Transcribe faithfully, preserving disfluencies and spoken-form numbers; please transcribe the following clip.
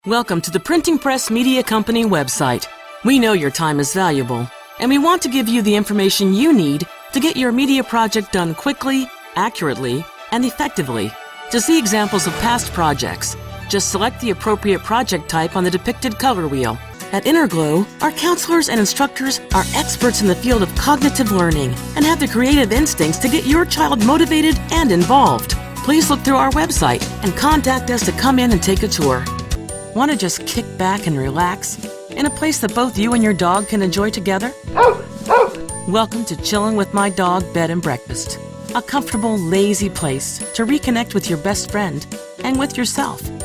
Welcome to the Printing Press Media Company website. We know your time is valuable, and we want to give you the information you need to get your media project done quickly, accurately, and effectively. To see examples of past projects, just select the appropriate project type on the depicted color wheel. At Interglow, our counselors and instructors are experts in the field of cognitive learning and have the creative instincts to get your child motivated and involved. Please look through our website and contact us to come in and take a tour. Want to just kick back and relax in a place that both you and your dog can enjoy together? Welcome to Chillin' with My Dog Bed and Breakfast, a comfortable, lazy place to reconnect with your best friend and with yourself.